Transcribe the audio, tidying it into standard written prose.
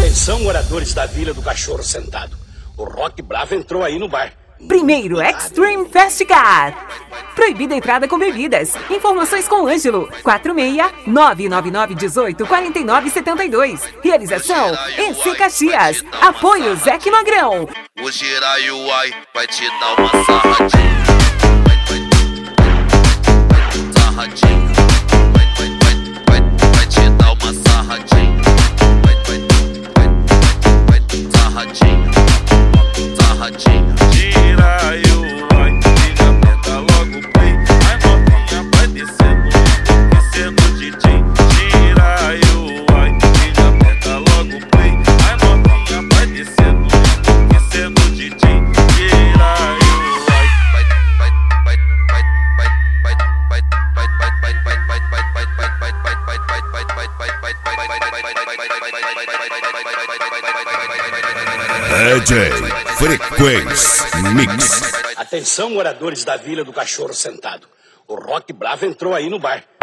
Atenção, moradores da Vila do Cachorro Sentado. O Rock Bravo entrou aí no bar. Primeiro Extreme Festicar. Proibida a entrada com bebidas. Informações com Ângelo. 46-99918-4972. Realização EC Caxias. Apoio Zeque Magrão. O Jiraiuai vai te dar uma sarradinha. Sarradinha. Vai te dar uma sarradinha. Sarradinha. Sarradinha. Jiraiuai, liga, aperta logo o play. A novinha vai descendo, descendo o DJ. Jiraiuai, liga, aperta logo o play. A novinha vai descendo, descendo o DJ. Jiraiuai, DJ Frequência Mix. Atenção, moradores da Vila do Cachorro Sentado. O Rock Bravo entrou aí no bar.